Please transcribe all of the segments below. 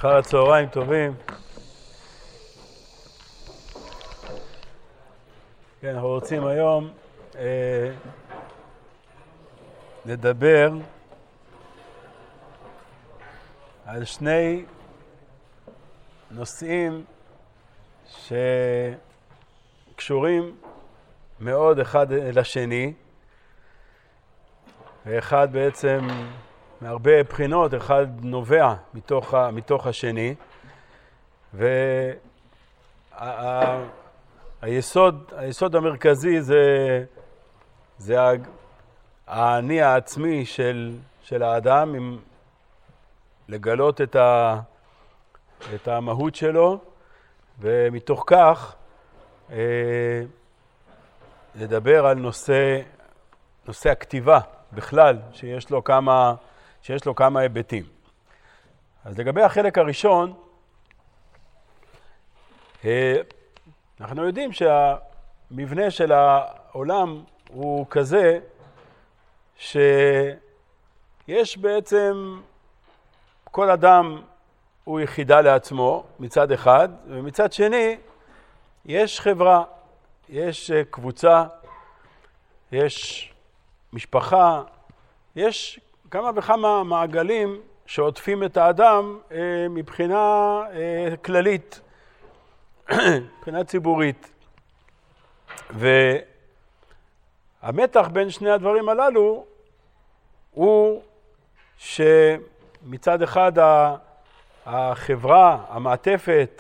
אחר הצהריים טובים. כן, אנחנו רוצים היום לדבר על שני נושאים שקשורים מאוד אחד לשני, ואחד בעצם מהרבה בחינות, אחד נובע מתוך השני, היסוד המרכזי זה האני העצמי של האדם, עם לגלות את המהות שלו, ומתוך כך לדבר על נושא הכתיבה בכלל, שיש לו כמה היבטים. אז לגבי החלק הראשון, אנחנו יודעים שהמבנה של העולם הוא כזה שיש בעצם כל אדם הוא יחידה לעצמו מצד אחד, ומצד שני יש חברה, יש קבוצה, יש משפחה, יש כמה וכמה מעגלים שעוטפים את האדם מבחינה כללית, מבחינה ציבורית. והמתח בין שני הדברים הללו הוא שמצד אחד החברה, המעטפת,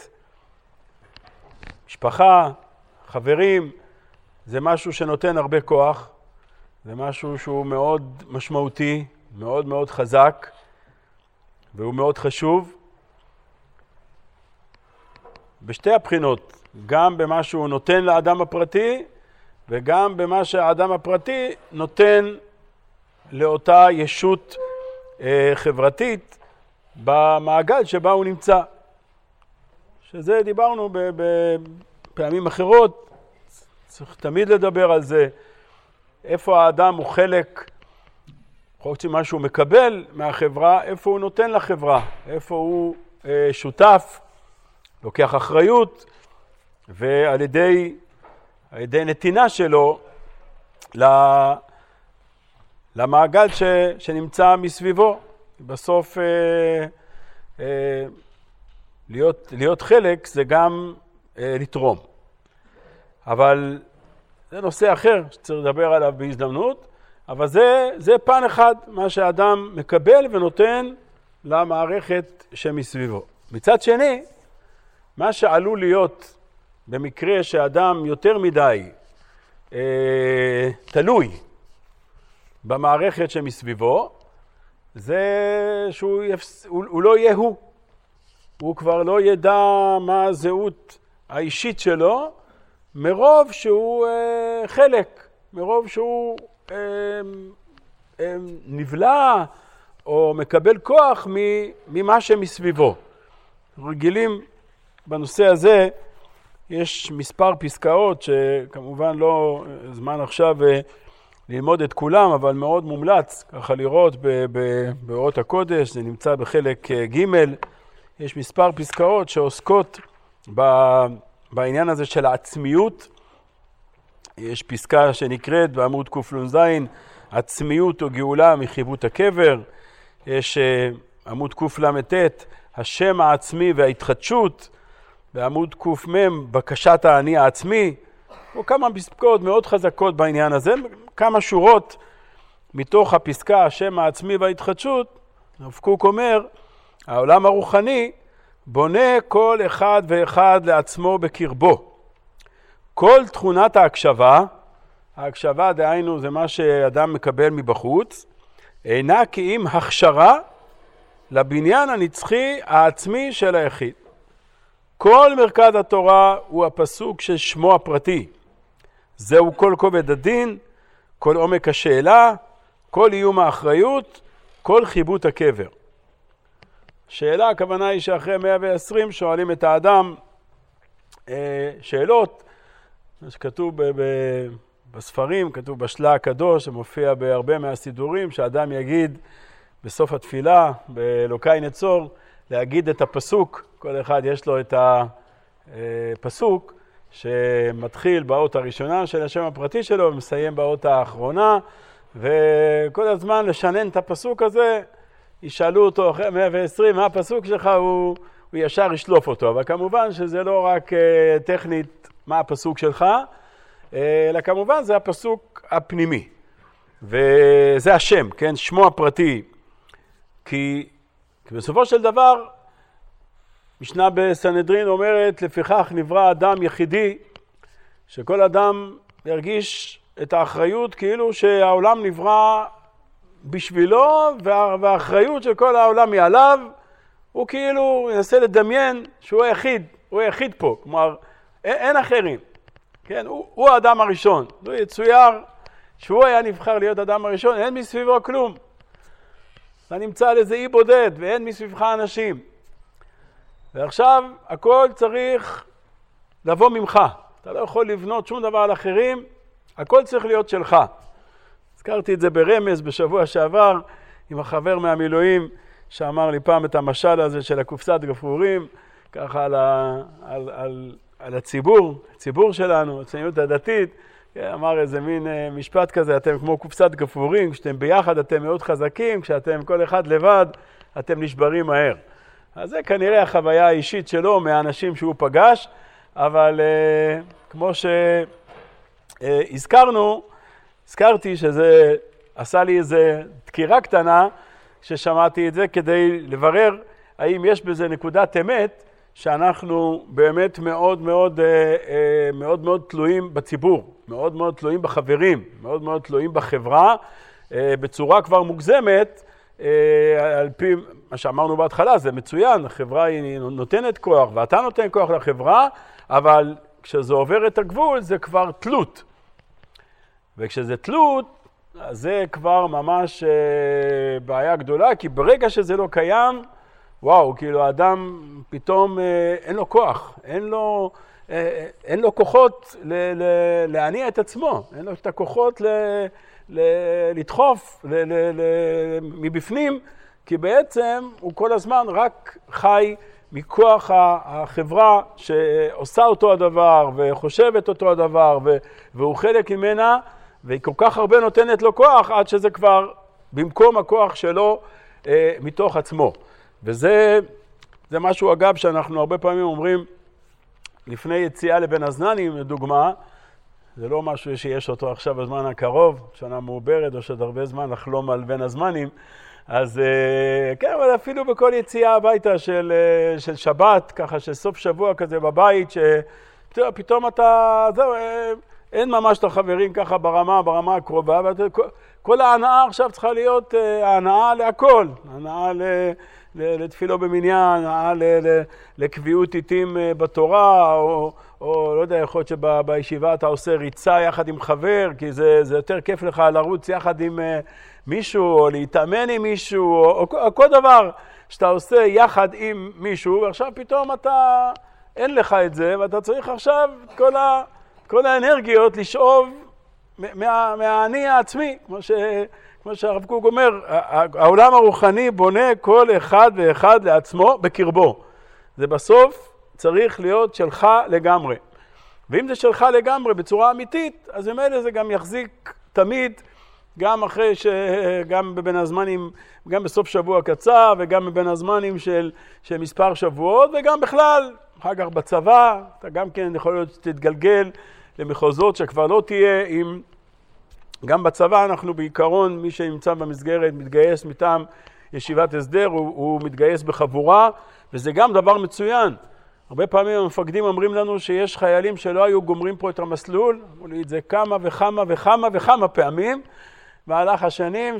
משפחה, חברים, זה משהו שנותן הרבה כוח, זה משהו שהוא מאוד משמעותי, מאוד מאוד חזק, והוא מאוד חשוב. בשתי הבחינות, גם במה שהוא נותן לאדם הפרטי, וגם במה שהאדם הפרטי נותן לאותה ישות חברתית במעגל שבה הוא נמצא. שזה דיברנו בפעמים אחרות, צריך תמיד לדבר על זה, איפה האדם הוא חלק, חוץ ממה שהוא מקבל מהחברה, איפה הוא נותן לחברה, איפה הוא שותף, לוקח אחריות, ועל ידי נתינה שלו למעגל שנמצא מסביבו. בסוף להיות חלק זה גם לתרום. אבל זה נושא אחר שצריך לדבר עליו בהזדמנות, אבל זה פן אחד, מה שהאדם מקבל ונותן למערכת שמסביבו. מצד שני, מה שעלול להיות במקרה שאדם יותר מדי תלוי במערכת שמסביבו, זה שהוא לא יהיה הוא. הוא כבר לא ידע מה הזהות האישית שלו, מרוב שהוא חלק, מרוב שהוא נבלע או מקבל כוח ממה שמסביבו. רגילים בנושא הזה, יש מספר פסקאות שכמובן לא זמן עכשיו ללמוד את כולם, אבל מאוד מומלץ ככה לראות באות הקודש, זה נמצא בחלק ג', יש מספר פסקאות שעוסקות בעניין הזה של העצמיות. יש פסקה שנקראת בעמוד קל"ז, עצמיות או גאולה מחיבוט הקבר. יש עמוד קל"ט, השם העצמי וההתחדשות. בעמוד קמ"ם, בקשת האני העצמי. וכמה פסקאות מאוד חזקות בעניין הזה, כמה שורות מתוך הפסקה השם העצמי וההתחדשות. הרב קוק אומר, העולם הרוחני בונה כל אחד ואחד לעצמו בקרבו. כל תכונת ההקשבה דהיינו זה מה שאדם מקבל מבחוץ, אינה כי אם הכשרה לבניין הנצחי העצמי של היחיד. כל מרכז התורה הוא הפסוק של שמו הפרטי. זהו כל כובד הדין, כל עומק השאלה, כל איום האחריות, כל חיבוט הקבר. שאלה, הכוונה היא שאחרי 120 שואלים את האדם שאלות, שכתוב בספרים, כתוב בשלה הקדוש, שמופיע בהרבה מהסידורים, שאדם יגיד בסוף התפילה, באלוקי נצור, להגיד את הפסוק, כל אחד יש לו את הפסוק שמתחיל באות הראשונה של השם הפרטי שלו ומסיים באות האחרונה, וכל הזמן לשנן את הפסוק הזה, ישאלו אותו אחרי 120 מה הפסוק שלך, הוא ישר ישלוף אותו, אבל כמובן שזה לא רק טכנית מה הפסוק שלך, אלא כמובן זה הפסוק הפנימי, וזה השם, כן, שמו הפרטי, כי בסופו של דבר משנה בסנהדרין אומרת, לפיכך נברא אדם יחידי, שכל אדם ירגיש את האחריות כאילו שהעולם נברא בשבילו, והאחריות של כל העולם היא עליו, הוא כאילו ינסה לדמיין שהוא היחיד, הוא היחיד פה, כלומר אין אחרים, כן? הוא האדם הראשון, הוא יצויר שהוא היה נבחר להיות האדם הראשון, אין מסביבו כלום, אתה נמצא על איזה אי בודד ואין מסביבך אנשים, ועכשיו הכל צריך לבוא ממך, אתה לא יכול לבנות שום דבר על אחרים, הכל צריך להיות שלך. הזכרתי את זה ברמז בשבוע שעבר עם החבר מהמילואים שאמר לי פעם את המשל הזה של הקופסת גפרורים, ככה על הציבור שלנו, הציונות הדתית, אמר איזה מין משפט כזה, אתם כמו קופסת גפרורים, כשאתם ביחד אתם מאוד חזקים, כשאתם כל אחד לבד אתם נשברים מהר. אז זה כנראה החוויה האישית שלו מהאנשים שהוא פגש, אבל כמו הזכרתי שזה עשה לי איזה דקירה קטנה ששמעתי את זה כדי לברר האם יש בזה נקודת אמת שאנחנו באמת מאוד מאוד תלויים בציבור, מאוד מאוד תלויים בחברים, מאוד מאוד תלויים בחברה, בצורה כבר מוגזמת, על פי מה שאמרנו בהתחלה, זה מצוין, החברה היא נותנת כוח ואתה נותן כוח לחברה, אבל כשזה עובר את הגבול זה כבר תלות. וכשזה תלות, אז זה כבר ממש בעיה גדולה, כי ברגע שזה לא קיים, וואו, כאילו האדם פתאום אין לו כוח, אין לו כוחות להניע את עצמו, אין לו את הכוחות לדחוף מבפנים, כי בעצם הוא כל הזמן רק חי מכוח החברה שעושה אותו הדבר וחושבת אותו הדבר והוא חלק ממנה, והיא כל כך הרבה נותנת לו כוח עד שזה כבר במקום הכוח שלו מתוך עצמו. וזה משהו אגב שאנחנו הרבה פעמים אומרים לפני יציאה לבין הזמנים, לדוגמה, זה לא משהו שיש אותו עכשיו בזמן הקרוב, שנה מעוברת או שעוד הרבה זמן לחלום על בין הזמנים, אז כן, אבל אפילו בכל יציאה הביתה של שבת, ככה של סוף שבוע כזה בבית, שפתאום אתה, זהו, אין ממש את החברים ככה ברמה הקרובה, כל ההנאה עכשיו צריכה להיות ההנאה להכל, הנאה לתפילו במניין, הנאה לקביעות עיתים בתורה, או לא יודע, יכול להיות שבישיבה אתה עושה ריצה יחד עם חבר, כי זה יותר כיף לך לרוץ יחד עם מישהו, או להתאמן עם מישהו, או כל דבר שאתה עושה יחד עם מישהו, ועכשיו פתאום אין לך את זה, ואתה צריך עכשיו כל האנרגיות לשאוב מהאני העצמי, כמו שהרב קוק אומר, העולם הרוחני בונה כל אחד ואחד לעצמו בקרבו. זה בסוף צריך להיות שלך לגמרי. ואם זה שלך לגמרי בצורה אמיתית, אז ממילא זה גם יחזיק תמיד, גם אחרי שגם בבין הזמנים, גם בסוף שבוע קצר, וגם בבין הזמנים של מספר שבועות, וגם בכלל, אחר כך בצבא, אתה גם כן יכול להיות שתתגלגל למחוזות שכבר לא תהיה עם... גם בצבא אנחנו בעיקרון, מי שנמצא במסגרת מתגייס מטעם ישיבת הסדר, הוא מתגייס בחבורה, וזה גם דבר מצוין. הרבה פעמים המפקדים אומרים לנו שיש חיילים שלא היו גומרים פה את המסלול, אמרו לי את זה כמה וכמה פעמים, מהלך השנים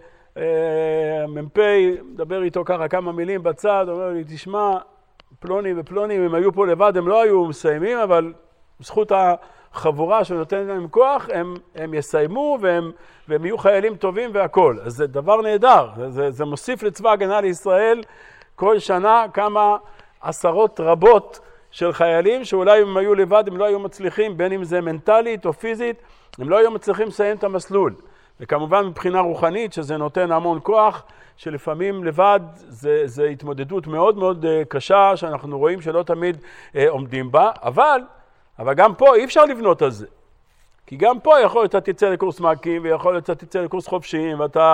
שהמ"פ מדבר איתו ככה כמה מילים בצד, אומר לי, תשמע, פלוני ופלוני, אם היו פה לבד הם לא היו מסיימים, אבל זכות החבורה שנותנת להם כוח, הם יסיימו והם יהיו חיילים טובים והכל. אז זה דבר נהדר, זה מוסיף לצבא הגנה לישראל כל שנה כמה עשרות רבות של חיילים, שאולי אם היו לבד הם לא היו מצליחים, בין אם זה מנטלית או פיזית, הם לא היו מצליחים לסיים את המסלול. וכמובן מבחינה רוחנית, שזה נותן המון כוח, שלפעמים לבד זה התמודדות מאוד מאוד קשה, שאנחנו רואים שלא תמיד עומדים בה, אבל גם פה אי אפשר לבנות על זה. כי גם פה יכול להיות שאתה תצא לקורס מעקים, ויכול להיות שאתה תצא לקורס חופשיים,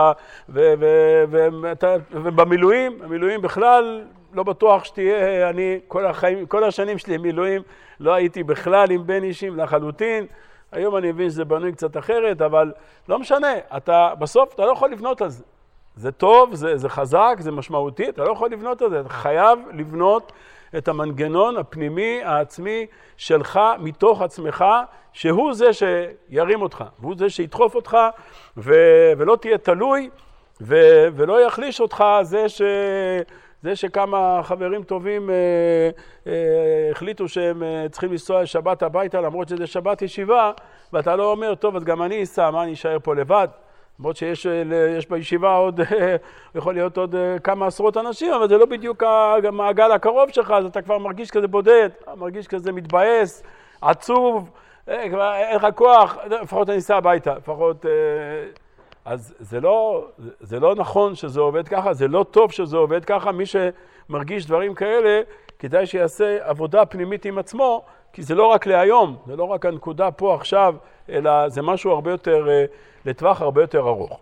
ובמילואים בכלל לא בטוח שתהיה, אני כל השנים שלי מילואים לא הייתי בכלל עם בן אישים לחלוטין, היום אני מבין שזה בנוי קצת אחרת, אבל לא משנה, בסוף אתה לא יכול לבנות על זה. זה טוב, זה חזק, זה משמעותי, אתה לא יכול לבנות על זה, אתה חייב לבנות את המנגנון הפנימי, העצמי שלך, מתוך עצמך, שהוא זה שירים אותך, והוא זה שידחוף אותך, ולא תהיה תלוי, ולא יחליש אותך זה שכמה חברים טובים החליטו שהם צריכים לנסוע שבת הביתה, למרות שזה שבת ישיבה, ואתה לא אומר, טוב, אז גם אני אסע, מה אני אשאר פה לבד? למרות שיש בישיבה עוד, יכול להיות עוד כמה עשרות אנשים, אבל זה לא בדיוק המעגל הקרוב שלך, אז אתה כבר מרגיש כזה בודד, מרגיש כזה מתבאס, עצוב, אין לך כוח, לפחות אני אסע הביתה, לפחות... אז זה לא נכון שזה עובד ככה, זה לא טוב שזה עובד ככה, מי שמרגיש דברים כאלה, כדאי שיעשה עבודה פנימית עם עצמו, כי זה לא רק להיום, זה לא רק הנקודה פה עכשיו, אלא זה משהו הרבה יותר, לטווח הרבה יותר ארוך.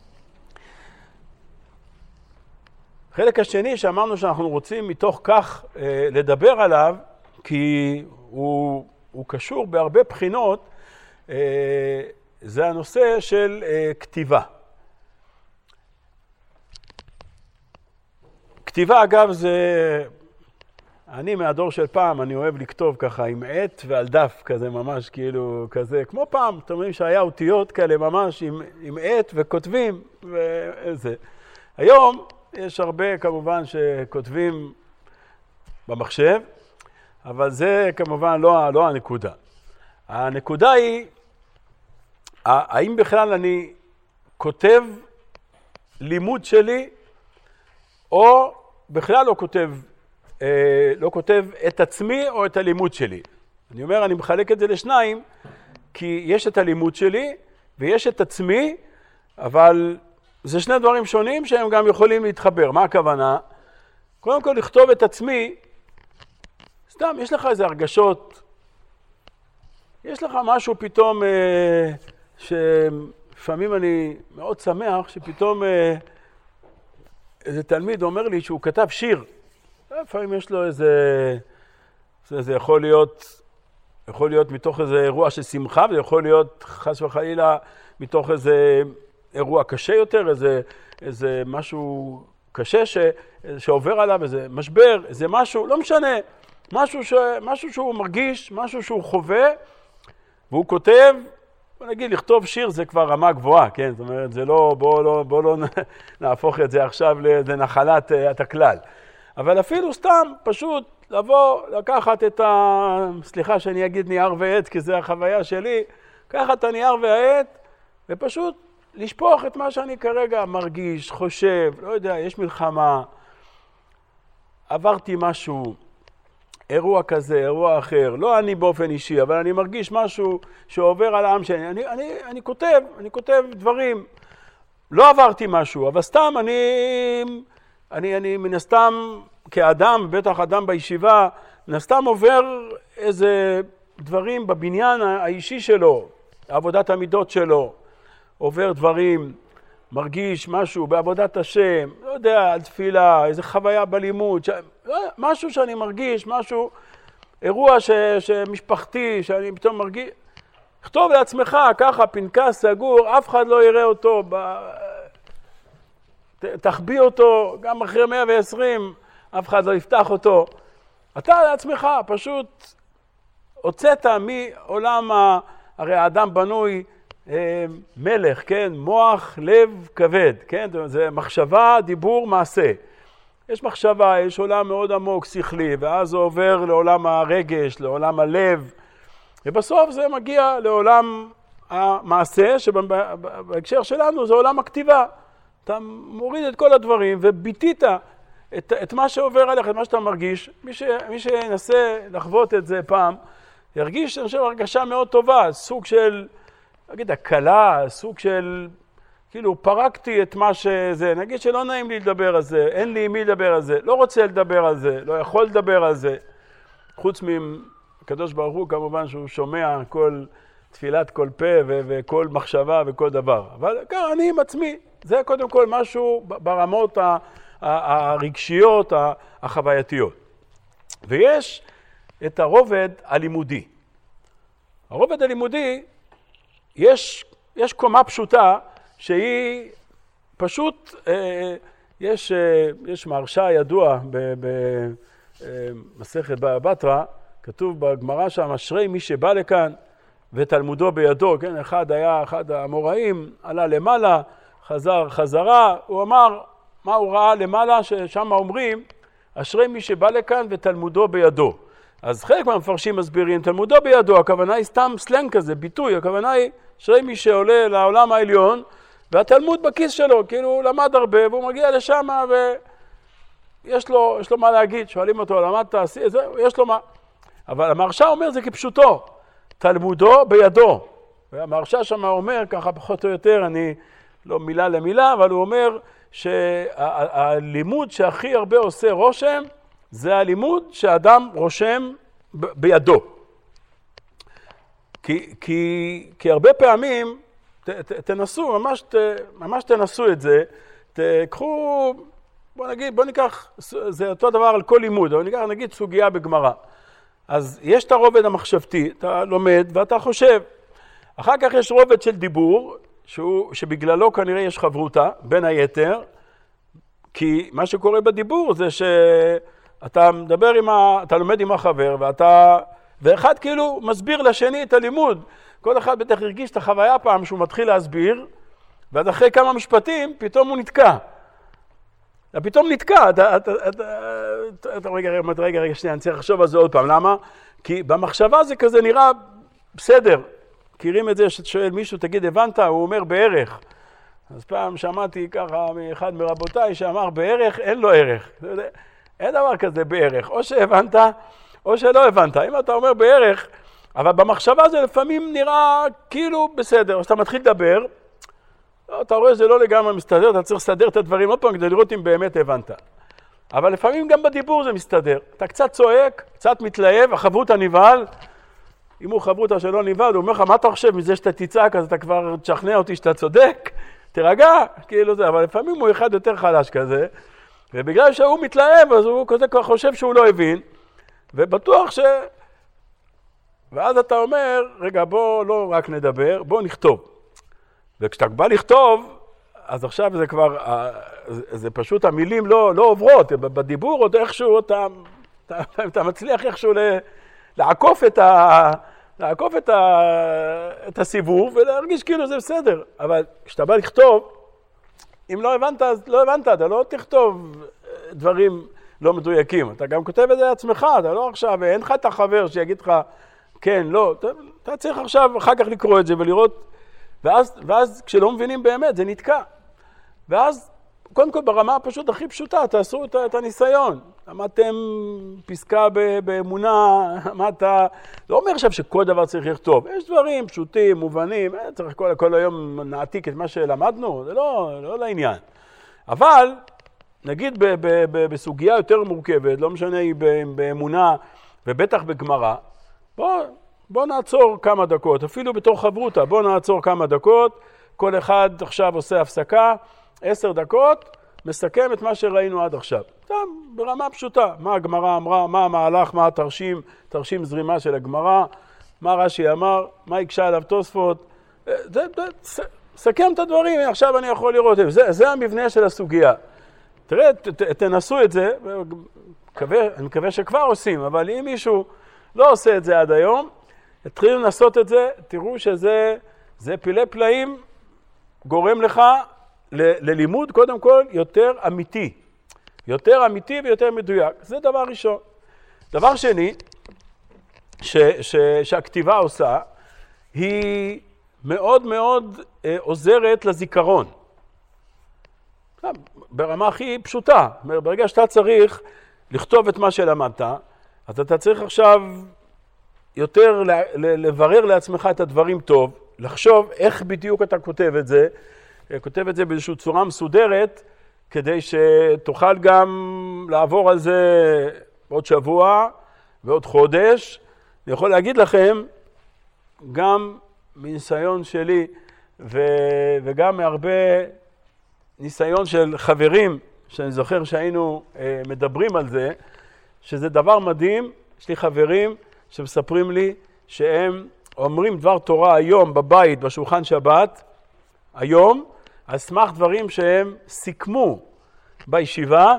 חלק השני שאמרנו שאנחנו רוצים מתוך כך לדבר עליו, כי הוא קשור בהרבה בחינות, זה הנושא של כתיבה. כתיבה, אגב, אני מהדור של פעם, אני אוהב לכתוב ככה עם עט ועל דף כזה ממש כאילו כזה, כמו פעם, אתם אומרים שהיה אותיות כאלה ממש עם עט וכותבים וזה. היום יש הרבה כמובן שכותבים במחשב, אבל זה כמובן לא הנקודה. הנקודה היא, האם בכלל אני כותב לימוד שלי, או בכלל לא כותב את עצמי או את הלימוד שלי. אני אומר, אני מחלק את זה לשניים, כי יש את הלימוד שלי ויש את עצמי, אבל זה שני דברים שונים שהם גם יכולים להתחבר. מה הכוונה? קודם כל, לכתוב את עצמי, סתם, יש לך איזה הרגשות, יש לך משהו פתאום, שלפעמים אני מאוד שמח, שפתאום איזה תלמיד אומר לי שהוא כתב שיר. לפעמים יש לו זה יכול להיות מתוך איזה אירוע של שמחה, וזה יכול להיות חס וחלילה מתוך איזה אירוע קשה יותר, איזה משהו קשה שעובר עליו, איזה משבר, איזה משהו, לא משנה, משהו שהוא מרגיש, משהו שהוא חווה, והוא כותב, בוא נגיד, לכתוב שיר זה כבר רמה גבוהה, כן? זאת אומרת, זה לא, בוא לא נהפוך את זה עכשיו לנחלת הכלל. אבל אפילו סתם, פשוט לבוא, לקחת סליחה שאני אגיד נייר ועט, כי זה החוויה שלי, לקחת את הנייר והעט, ופשוט לשפוך את מה שאני כרגע מרגיש, חושב, לא יודע, יש מלחמה, עברתי משהו, אירוע כזה, אירוע אחר, לא אני באופן אישי, אבל אני מרגיש משהו שעובר על העם שלי. אני כותב דברים, לא עברתי משהו, אבל סתם אני מן הסתם כאדם, בטח אדם בישיבה, מן הסתם עובר איזה דברים בבניין האישי שלו, עבודת המידות שלו, עובר דברים, מרגיש משהו בעבודת השם, לא יודע, על תפילה, איזה חוויה בלימוד, משהו שאני מרגיש, משהו, אירוע שמשפחתי, שאני פתאום מרגיש, כתוב לעצמך ככה, פנקס סגור, אף אחד לא יראה אותו, תחביא אותו, גם אחרי 120, אף אחד לא יפתח אותו. אתה לעצמך פשוט הוצאת מעולם, הרי האדם בנוי מלך, כן? מוח, לב, כבד, כן? זה מחשבה, דיבור, מעשה. יש מחשבה, יש עולם מאוד עמוק, שכלי, ואז זה עובר לעולם הרגש, לעולם הלב, ובסוף זה מגיע לעולם המעשה, שבהקשר שלנו זה עולם הכתיבה. אתה מוריד את כל הדברים וביטית את מה שעובר עליך, את מה שאתה מרגיש. מי שינסה לחוות את זה פעם, ירגיש, אני חושב, הרגשה מאוד טובה, סוג של, נגיד, הקלה, סוג של, כאילו פרקתי את מה שזה, נגיד שלא נעים לי לדבר על זה, אין לי עם מי לדבר על זה, לא רוצה לדבר על זה, לא יכול לדבר על זה, חוץ מהקדוש ברוך הוא כמובן שהוא שומע כל תפילת כל פה וכל מחשבה וכל דבר, אבל אני עם עצמי, זה קודם כל משהו ברמות הרגשיות, החווייתיות. ויש את הרובד הלימודי. הרובד הלימודי, יש קומה פשוטה שהיא פשוט, יש מהרש"א ידוע במסכת בבא בתרא, כתוב בגמרא שם, אשרי מי שבא לכאן ותלמודו בידו, כן? אחד האמוראים, עלה למעלה, חזר חזרה, הוא אמר, מה הוא ראה למעלה? ששם אומרים, אשרי מי שבא לכאן ותלמודו בידו. אז חלק מהמפרשים מסבירים, תלמודו בידו, הכוונה היא סתם סלנג כזה, ביטוי, הכוונה היא, אשרי מי שעולה לעולם העליון, והתלמוד בכיס שלו, כאילו הוא למד הרבה, והוא מגיע לשם, ויש לו מה להגיד, שואלים אותו, למדת, יש לו מה. אבל המהרש"א אומר זה כפשוטו, תלמודו בידו. והמהרש"א שם אומר, ככה פחות או יותר, אני לא מילה למילה, אבל הוא אומר שהלימוד שהכי הרבה עושה רושם, זה הלימוד שאדם רושם בידו. כי הרבה פעמים, תנסו, ממש תנסו את זה, תקחו, בוא ניקח, זה אותו דבר על כל לימוד, אבל נגיד סוגיה בגמרא. אז יש את הרובד המחשבתי, אתה לומד ואתה חושב. אחר כך יש רובד של דיבור, שבגללו כנראה יש חברותה, בין היתר, כי מה שקורה בדיבור זה שאתה מדבר אתה לומד עם החבר, ואחד כאילו מסביר לשני את הלימוד. כל אחד בטח הרגיש את החוויה פעם שהוא מתחיל להסביר, ואז אחרי כמה משפטים פתאום הוא נתקע. פתאום נתקע, רגע, שנייה, אני צריך לחשוב על זה עוד פעם. למה? כי במחשבה זה כזה נראה בסדר. מכירים את זה ששואל מישהו, תגיד, הבנת? הוא אומר בערך. אז פעם שמעתי ככה מאחד מרבותיי שאמר בערך, אין לו ערך. אין דבר כזה בערך. או שהבנת, או שלא הבנת. אם אתה אומר בערך, אבל במחשבה זה לפעמים נראה כאילו בסדר. אז אתה מתחיל לדבר, אתה רואה שזה לא לגמרי מסתדר, אתה צריך לסדר את הדברים עוד פעם כדי לראות אם באמת הבנת. אבל לפעמים גם בדיבור זה מסתדר. אתה קצת צועק, קצת מתלהב, החברותה נבהל. אם הוא חברותה שלא נבהל, הוא אומר לך, מה אתה חושב מזה שאתה תצעק, אז אתה כבר תשכנע אותי שאתה צודק? תרגע, כאילו זה. אבל לפעמים הוא אחד יותר חלש כזה, ובגלל שהוא מתלהב, אז הוא כזה כבר חושב שהוא לא הבין, ובטוח ואז אתה אומר, רגע, בוא לא רק נדבר, בוא נכתוב. וכשאתה בא לכתוב, אז עכשיו זה כבר, זה פשוט המילים לא עוברות, בדיבור עוד איכשהו אתה מצליח איכשהו לעקוף את הסיבוב ולהרגיש כאילו זה בסדר. אבל כשאתה בא לכתוב, אם לא הבנת, אז לא הבנת, אתה לא תכתוב דברים לא מדויקים. אתה גם כותב את זה לעצמך, אתה לא עכשיו, אין לך את החבר שיגיד לך, כן, לא, אתה צריך עכשיו אחר כך לקרוא את זה ולראות, ואז כשלא מבינים באמת, זה נתקע. ואז, קודם כל ברמה הפשוט הכי פשוטה, תעשו את הניסיון. למדתם פסקה באמונה, לא אומר עכשיו שכל דבר צריך לכתוב. יש דברים פשוטים, מובנים, צריך כל היום נעתיק את מה שלמדנו, זה לא לעניין. אבל, נגיד בסוגיה יותר מורכבת, לא משנה היא באמונה ובטח בגמרא, בוא נעצור כמה דקות, אפילו בתור חברותה, בוא נעצור כמה דקות, כל אחד עכשיו עושה הפסקה, 10 דקות, מסכם את מה שראינו עד עכשיו. סתם, ברמה פשוטה, מה הגמרא אמרה, מה המהלך, מה תרשים זרימה של הגמרא, מה רש"י אמר, מה הקשה עליו תוספות, סכם את הדברים, עכשיו אני יכול לראות, זה המבנה של הסוגיה. תראה, תנסו את זה, אני מקווה שכבר עושים, אבל אם מישהו לא עושה את זה עד היום, התחילו לנסות את זה, תראו שזה פילי פלאים, גורם לך ללימוד קודם כל יותר אמיתי. יותר אמיתי ויותר מדויק. זה דבר ראשון. דבר שני, שהכתיבה עושה, היא מאוד מאוד עוזרת לזיכרון. ברמה הכי פשוטה. ברגע שאתה צריך לכתוב את מה שלמדת, אז אתה צריך עכשיו יותר לברר לעצמך את הדברים טוב, לחשוב איך בדיוק אתה כותב את זה, כותב את זה באיזושהי צורה מסודרת, כדי שתוכל גם לעבור על זה עוד שבוע ועוד חודש. אני יכול להגיד לכם, גם מניסיון שלי וגם מהרבה ניסיון של חברים, שאני זוכר שהיינו מדברים על זה, שזה דבר מדהים. יש לי חברים שמספרים לי שהם אומרים דבר תורה היום בבית, בשולחן שבת, היום, על סמך דברים שהם סיכמו בישיבה,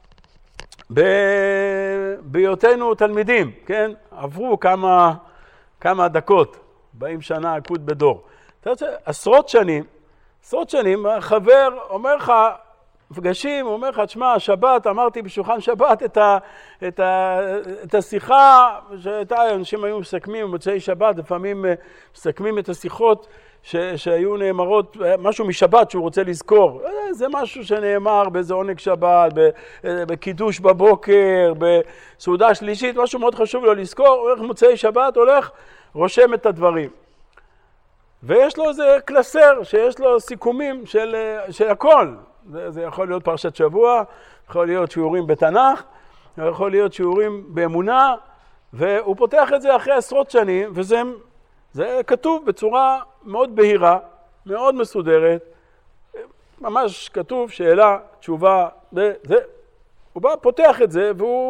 בהיותנו תלמידים, כן? עברו כמה דקות, 40 שנה עקוד בדור. אתה יודע, עשרות שנים, חבר אומר לך, מפגשים, הוא אומר לך, תשמע, שבת, אמרתי בשולחן שבת את השיחה, אנשים היו מסכמים במוצאי שבת, לפעמים מסכמים את השיחות שהיו נאמרות, משהו משבת שהוא רוצה לזכור. זה משהו שנאמר באיזה עונג שבת, בקידוש בבוקר, בסעודה שלישית, משהו מאוד חשוב לו לזכור, הולך מוצאי שבת, הולך, רושם את הדברים. ויש לו איזה קלסר שיש לו סיכומים של הכל. זה יכול להיות פרשת שבוע, יכול להיות שיעורים בתנ"ך, יכול להיות שיעורים באמונה, והוא פותח את זה אחרי עשרות שנים, וזה כתוב בצורה מאוד בהירה, מאוד מסודרת, ממש כתוב שאלה, תשובה, זה. הוא בא, פותח את זה,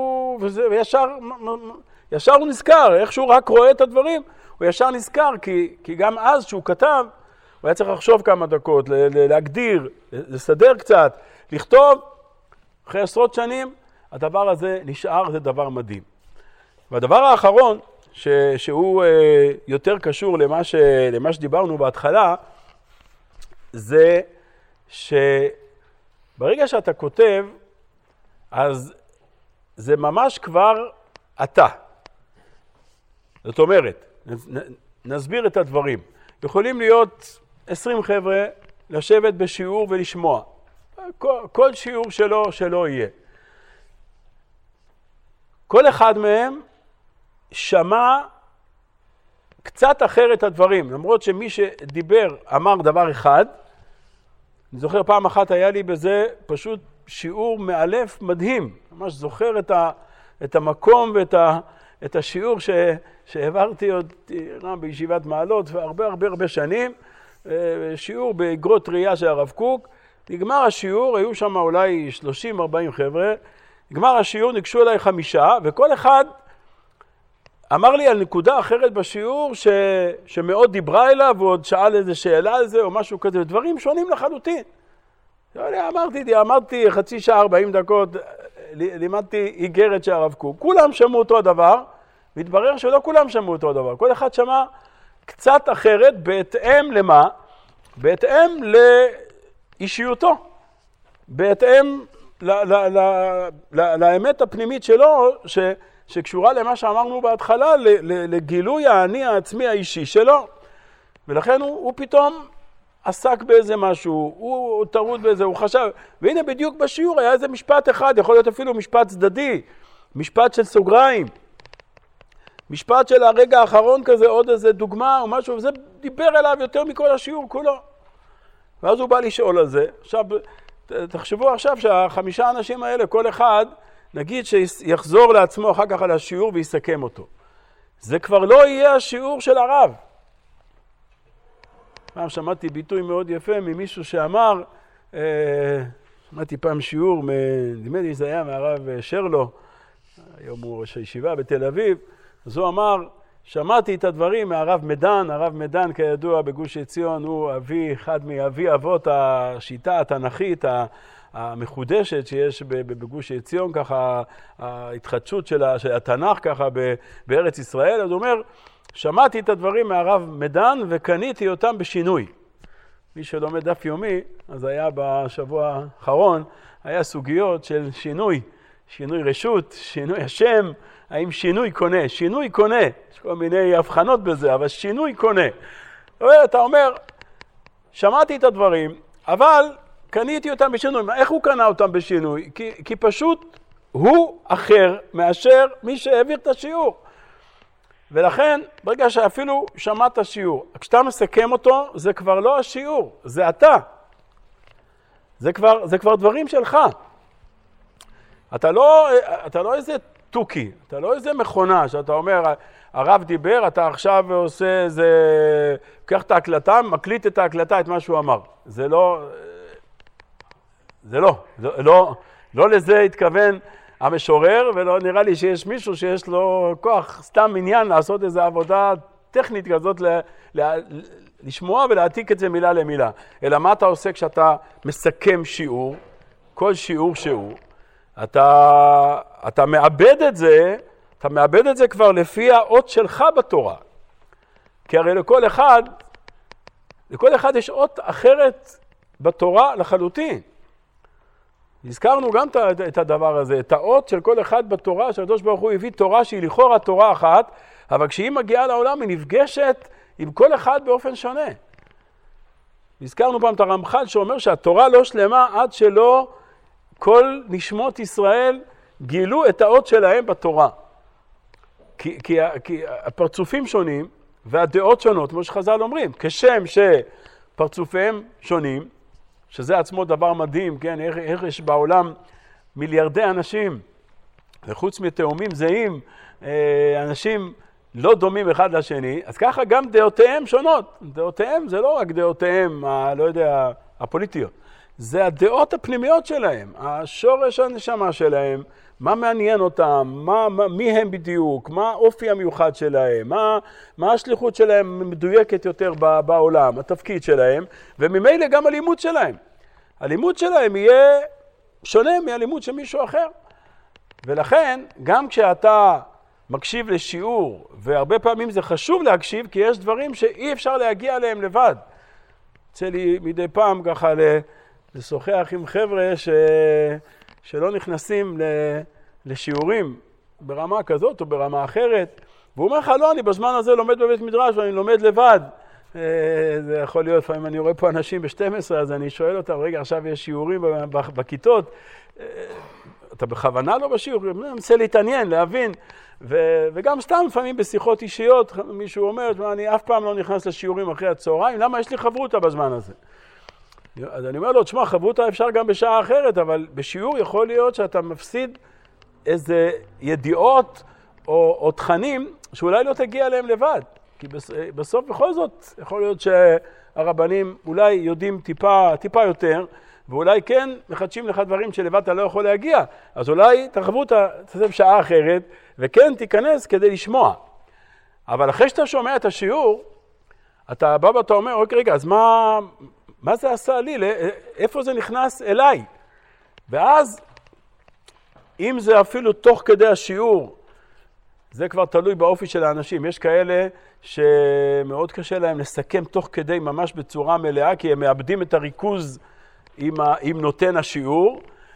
וישר הוא נזכר, איך שהוא רק רואה את הדברים, הוא ישר נזכר, כי גם אז שהוא כתב, הוא היה צריך לחשוב כמה דקות, להגדיר, לסדר קצת, לכתוב. אחרי עשרות שנים, הדבר הזה נשאר, זה דבר מדהים. והדבר האחרון, שהוא יותר קשור למה שדיברנו בהתחלה, זה שברגע שאתה כותב, אז זה ממש כבר אתה. זאת אומרת, נסביר את הדברים. יכולים להיות 20 חבר'ה לשבת בשיעור ולשמוע. כל שיעור שלו יהיה. כל אחד מהם שמע קצת אחרת את הדברים. למרות שמי שדיבר אמר דבר אחד, אני זוכר פעם אחת היה לי בזה פשוט שיעור מאלף מדהים. ממש זוכר את המקום ואת השיעור שהעברתי עוד בישיבת מעלות הרבה שנים. שיעור באגרות ראייה של הרב קוק. נגמר השיעור, היו שם אולי 30-40 חבר'ה. נגמר השיעור, ניגשו אליי 5, וכל אחד אמר לי על נקודה אחרת בשיעור שמאוד דיברה אליו, ועוד שאל איזה שאלה על זה או משהו כזה, דברים שונים לחלוטין. אמרתי חצי שעה 40 דקות, לימדתי איגרת של הרב קוק. כולם שמעו אותו הדבר, והתברר שלא כולם שמעו אותו הדבר. כל אחד שמע קצת אחרת, בהתאם למה? בהתאם לאישיותו. בהתאם לאמת הפנימית שלו, שקשורה למה שאמרנו בהתחלה, לגילוי האני העצמי האישי שלו. ולכן הוא פתאום עסק באיזה משהו, הוא טרוד באיזה, הוא חשב. והנה בדיוק בשיעור היה איזה משפט אחד, יכול להיות אפילו משפט צדדי, משפט של סוגריים, משפט של הרגע האחרון כזה, עוד איזה דוגמה או משהו, וזה דיבר אליו יותר מכל השיעור כולו. ואז הוא בא לשאול על זה. עכשיו, תחשבו עכשיו שה5 אנשים האלה, כל אחד, נגיד שיחזור לעצמו אחר כך על השיעור ויסכם אותו. זה כבר לא יהיה השיעור של הרב. פעם שמעתי ביטוי מאוד יפה ממישהו שאמר, שמעתי פעם שיעור, נדמה לי זה היה מהרב שרלו, היום הוא ראש הישיבה בתל אביב, אז הוא אמר, שמעתי את הדברים מהרב מדן, הרב מדן כידוע בגוש עציון הוא אחד מאבי אבות השיטה התנ"כית המחודשת שיש בגוש עציון, ככה ההתחדשות של התנ"ך ככה בארץ ישראל. אז הוא אומר, שמעתי את הדברים מהרב מדן וקניתי אותם בשינוי. מי שלומד דף יומי, אז היה בשבוע האחרון, היה סוגיות של שינוי רשות, שינוי השם, האם שינוי קונה? שינוי קונה, יש כל מיני הבחנות בזה, אבל שינוי קונה. אתה אומר, שמעתי את הדברים, אבל קניתי אותם בשינוי. איך הוא קנה אותם בשינוי? כי פשוט הוא אחר מאשר מי שהעביר את השיעור. ולכן, ברגע שאפילו שמעת השיעור, כשאתה מסכם אותו, זה כבר לא השיעור, זה אתה. זה כבר דברים שלך. אתה לא איזה טוקי, אתה לא איזה מכונה שאתה אומר, הרב דיבר, אתה עכשיו עושה איזה, קח את ההקלטה, מקליט את ההקלטה, את מה שהוא אמר. לא לזה התכוון המשורר, ולא נראה לי שיש מישהו שיש לו כוח, סתם עניין לעשות איזו עבודה טכנית כזאת, לשמוע ולהעתיק את זה מילה למילה. אלא מה אתה עושה כשאתה מסכם שיעור, כל שיעור שהוא, אתה מאבד את זה, כבר לפי האות שלך בתורה. כי הרי לכל אחד יש אות אחרת בתורה לחלוטין. הזכרנו גם את הדבר הזה, את האות של כל אחד בתורה, שהקדוש ברוך הוא הביא תורה שהיא לכאורה תורה אחת, אבל כשהיא מגיעה לעולם היא נפגשת עם כל אחד באופן שונה. הזכרנו פעם את הרמח"ל שאומר שהתורה לא שלמה עד שלא כל נשמות ישראל גילו את האות שלהם בתורה. כי הפרצופים שונים והדעות שונות, כמו שחז"ל אומרים, כשם שפרצופיהם שונים, שזה עצמו דבר מדהים, כן? איך יש בעולם מיליארדי אנשים, וחוץ מתאומים זהים, אנשים לא דומים אחד לשני, אז ככה גם דעותיהם שונות. דעותיהם זה לא רק דעותיהם, לא יודע, הפוליטיות. זה הדעות הפנימיות שלהם, השורש הנשמה שלהם, מה מעניין אותם, מי הם בדיוק, מה האופי המיוחד שלהם, מה השליחות שלהם מדויקת יותר בעולם, התפקיד שלהם, וממילא גם הלימוד שלהם. הלימוד שלהם יהיה שונה מהלימוד של מישהו אחר. ולכן, גם כשאתה מקשיב לשיעור, והרבה פעמים זה חשוב להקשיב, כי יש דברים שאי אפשר להגיע אליהם לבד. יוצא לי מדי פעם ככה לשוחח עם חבר'ה שלא נכנסים לשיעורים ברמה כזאת או ברמה אחרת, והוא אומר לך, לא, אני בזמן הזה לומד בבית מדרש ואני לומד לבד. זה יכול להיות, לפעמים אני רואה פה אנשים ב-12, אז אני שואל אותם, רגע, עכשיו יש שיעורים בכיתות, אתה בכוונה לא בשיעור? אני מנסה להתעניין, להבין, וגם סתם לפעמים בשיחות אישיות, מישהו אומר, אני אף פעם לא נכנס לשיעורים אחרי הצהריים, למה יש לי חברותה בזמן הזה? אז אני אומר לו, תשמע, חברותה אפשר גם בשעה אחרת, אבל בשיעור יכול להיות שאתה מפסיד איזה ידיעות או תכנים שאולי לא תגיע אליהם לבד. כי בסוף בכל זאת יכול להיות שהרבנים אולי יודעים טיפה יותר, ואולי כן מחדשים לך דברים שלבד אתה לא יכול להגיע. אז אולי תחברותה תעשה בשעה אחרת, וכן תיכנס כדי לשמוע. אבל אחרי שאתה שומע את השיעור, אתה בא ואתה אומר, אוקיי, רגע, אז מה זה עשה לי? איפה זה נכנס אליי? ואז, אם זה אפילו תוך כדי השיעור, זה כבר תלוי באופי של האנשים. יש כאלה שמאוד קשה להם לסכם תוך כדי ממש בצורה מלאה, כי הם מאבדים את הריכוז עם נותן השיעור.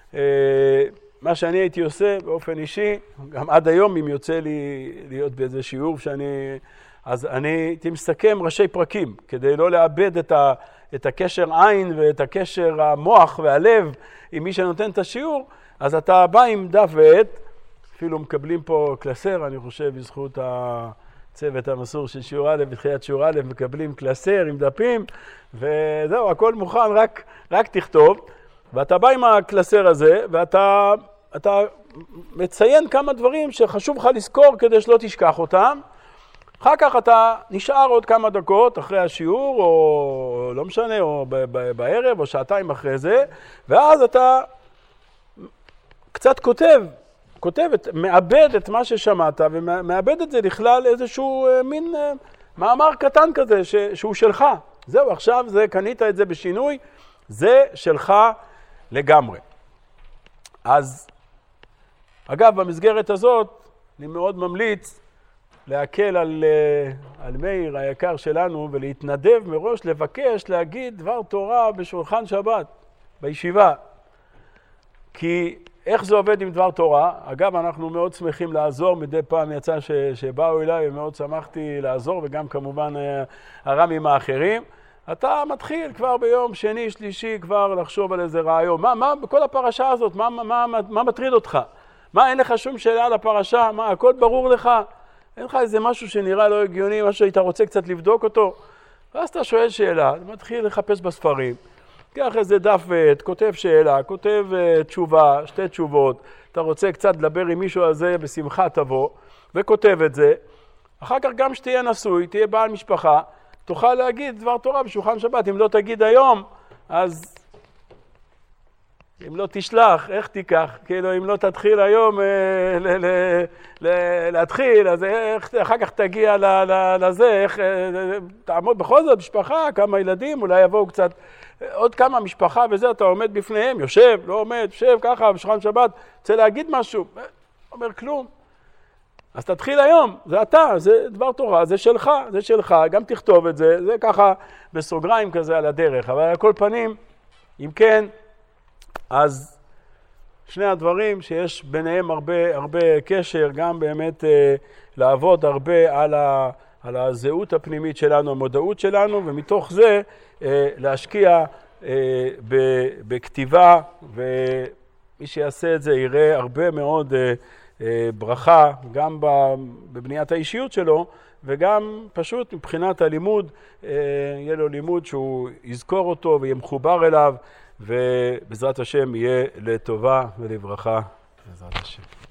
מה שאני הייתי עושה באופן אישי, גם עד היום אם יוצא לי להיות באיזה שיעור אז אני הייתי מסכם ראשי פרקים, כדי לא לאבד את הקשר עין ואת הקשר המוח והלב עם מי שנותן את השיעור. אז אתה בא עם דף ועט, אפילו מקבלים פה קלסר, אני חושב, בזכות הצוות המסור של שיעור א', בתחילת שיעור א', מקבלים קלסר עם דפים, וזהו, הכל מוכן, רק תכתוב, ואתה בא עם הקלסר הזה, ואתה מציין כמה דברים שחשוב לך לזכור כדי שלא תשכח אותם. אחר כך אתה נשאר עוד כמה דקות אחרי השיעור, או לא משנה, או בערב, או שעתיים אחרי זה, ואז אתה קצת מאבד את מה ששמעת, ומאבד את זה לכלל איזשהו מין מאמר קטן כזה שהוא שלך. זהו, עכשיו קנית את זה בשינוי, זה שלך לגמרי. אז, אגב, במסגרת הזאת, אני מאוד ממליץ להקל על מאיר היקר שלנו, ולהתנדב מראש לבקש להגיד דבר תורה בשולחן שבת, בישיבה. כי איך זה עובד עם דבר תורה? אגב, אנחנו מאוד שמחים לעזור, מדי פעם יצא שבאו אליי, ומאוד שמחתי לעזור, וגם כמובן הרמים האחרים. אתה מתחיל כבר ביום שני, שלישי, כבר לחשוב על איזה רעיון. מה בכל הפרשה הזאת, מה מטריד אותך? מה, אין לך שום שאלה על הפרשה? מה, הכל ברור לך? אין לך איזה משהו שנראה לא הגיוני, משהו שהיית רוצה קצת לבדוק אותו? ואז אתה שואל שאלה, מתחיל לחפש בספרים. קח איזה דף ועט, כותב שאלה, כותב תשובה, 2 תשובות, אתה רוצה קצת לדבר עם מישהו הזה, בשמחה תבוא, וכותב את זה. אחר כך גם שתהיה נשוי, תהיה בעל משפחה, תוכל להגיד דבר תורה בשולחן שבת. אם לא תגיד היום, אז אם לא תשלח, איך תיקח? כאילו, אם לא תתחיל היום להתחיל, אז איך אחר כך תגיע לזה, איך תעמוד בכל זאת משפחה, כמה ילדים, אולי יבואו קצת, עוד כמה משפחה וזה, אתה עומד בפניהם, יושב, לא עומד, יושב ככה בשולחן שבת, רוצה להגיד משהו, אומר כלום. אז תתחיל היום, זה אתה, זה דבר תורה, זה שלך, גם תכתוב את זה, זה ככה בסוגריים כזה על הדרך, אבל על כל פנים, אם כן, אז שני הדברים שיש ביניהם הרבה קשר, גם באמת לעבוד הרבה על הזהות הפנימית שלנו, המודעות שלנו, ומתוך זה להשקיע בכתיבה, ומי שיעשה את זה יראה הרבה מאוד ברכה, גם בבניית האישיות שלו, וגם פשוט מבחינת הלימוד, יהיה לו לימוד שהוא יזכור אותו ויהיה מחובר אליו, ובעזרת השם יהיה לטובה ולברכה, בעזרת השם.